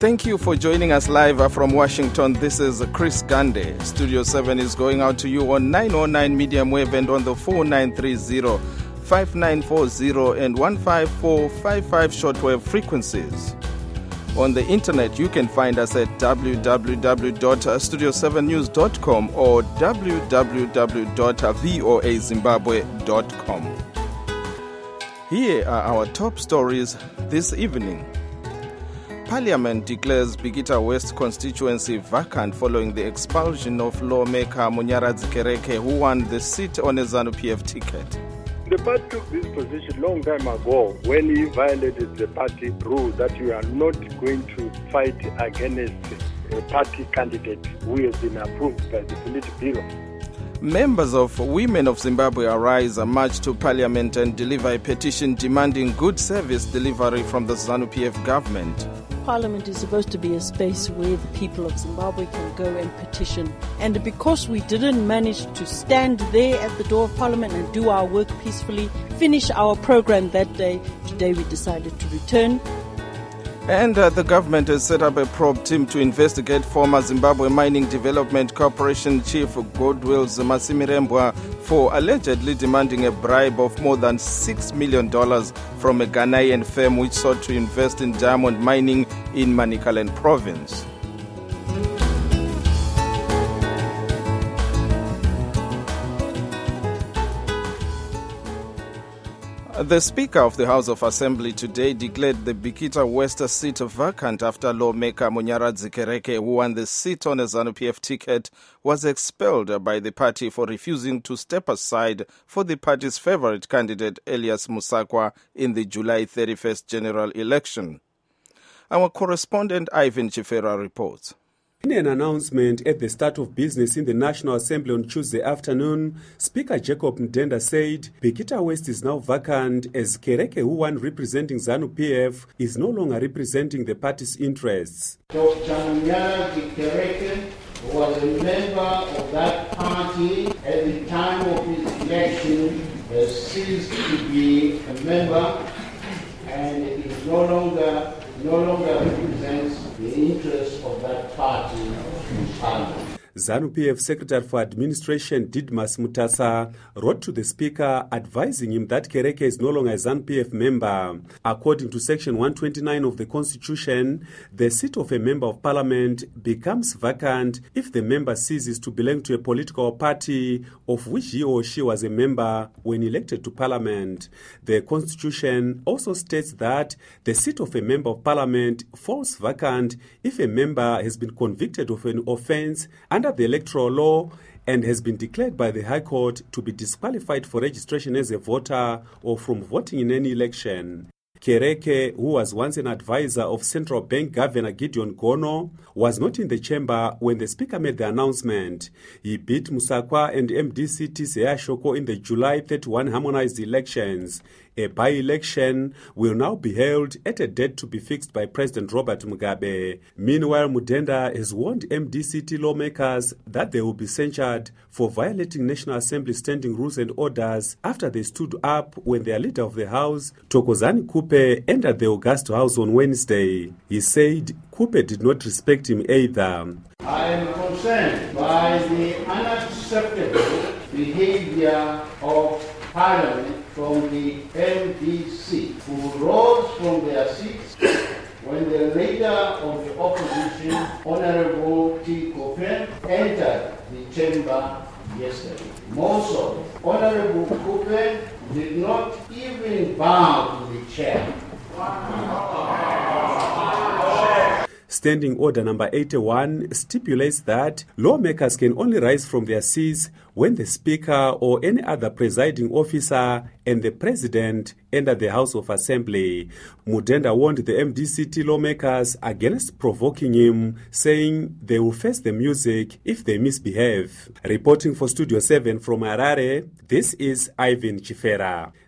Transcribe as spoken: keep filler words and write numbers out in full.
Thank you for joining us live from Washington. This is Chris Gande. Studio seven is going out to you on nine oh nine medium wave and on the four nine three zero, five nine four zero and one five four five five shortwave frequencies. On the internet, you can find us at w w w dot studio seven news dot com or w w w dot voa zimbabwe dot com. Here are our top stories this evening. Parliament declares Bikita West constituency vacant following the expulsion of lawmaker Munyaradzi Kereke, who won the seat on a ZANU P F ticket. The party took this position long time ago when he violated the party rule that you are not going to fight against a party candidate who has been approved by the Politburo. Members of Women of Zimbabwe Arise march to Parliament and deliver a petition demanding good service delivery from the ZANU P F government. Parliament is supposed to be a space where the people of Zimbabwe can go and petition. And because we didn't manage to stand there at the door of Parliament and do our work peacefully, finish our program that day, today we decided to return. And uh, the government has set up a probe team to investigate former Zimbabwe Mining Development Corporation Chief Goodwill Masemirembwa for allegedly demanding a bribe of more than six million dollars from a Ghanaian firm which sought to invest in diamond mining in Manicaland province. The Speaker of the House of Assembly today declared the Bikita West seat vacant after lawmaker Munyaradzi Kereke, who won the seat on a ZANU P F ticket, was expelled by the party for refusing to step aside for the party's favorite candidate, Elias Musakwa, in the July thirty-first general election. Our correspondent Ivan Chifera reports. In an announcement at the start of business in the National Assembly on Tuesday afternoon, Speaker Jacob Mdenda said Bikita West is now vacant as Kereke, who won representing ZANU P F, is no longer representing the party's interests. Doctor Munyaradzi Kereke was a member of that party at the time of his election, has ceased to be a member and is no longer no longer represents the interests of that party in Parliament. ZANU P F Secretary for Administration Didmas Mutasa wrote to the Speaker advising him that Kereke is no longer a ZANU P F member. According to Section one twenty-nine of the Constitution, the seat of a member of Parliament becomes vacant if the member ceases to belong to a political party of which he or she was a member when elected to Parliament. The Constitution also states that the seat of a member of Parliament falls vacant if a member has been convicted of an offence under the electoral law and has been declared by the High Court to be disqualified for registration as a voter or from voting in any election. Kereke, who was once an advisor of Central Bank Governor Gideon Gono, was not in the chamber when the Speaker made the announcement. He beat Musakwa and M D C T Seya Shoko in the July thirty-first harmonized elections. A by-election will now be held at a date to be fixed by President Robert Mugabe. Meanwhile, Mudenda has warned M D C T lawmakers that they will be censured for violating National Assembly standing rules and orders after they stood up when their leader of the House, Thokozani Kupe, entered the Augusto House on Wednesday. He said Kupe did not respect him either. I am concerned by the unacceptable behavior of Parliament from the M D C, who rose from their seats when the leader of the opposition, Honorable T. Kupe, entered the chamber yesterday. More so, Honorable Kupe did not even bow to the chair. Standing Order number eighty-one stipulates that lawmakers can only rise from their seats when the Speaker or any other presiding officer and the President enter the House of Assembly. Mudenda warned the M D C T lawmakers against provoking him, saying they will face the music if they misbehave. Reporting for Studio seven from Harare, this is Ivan Chifera.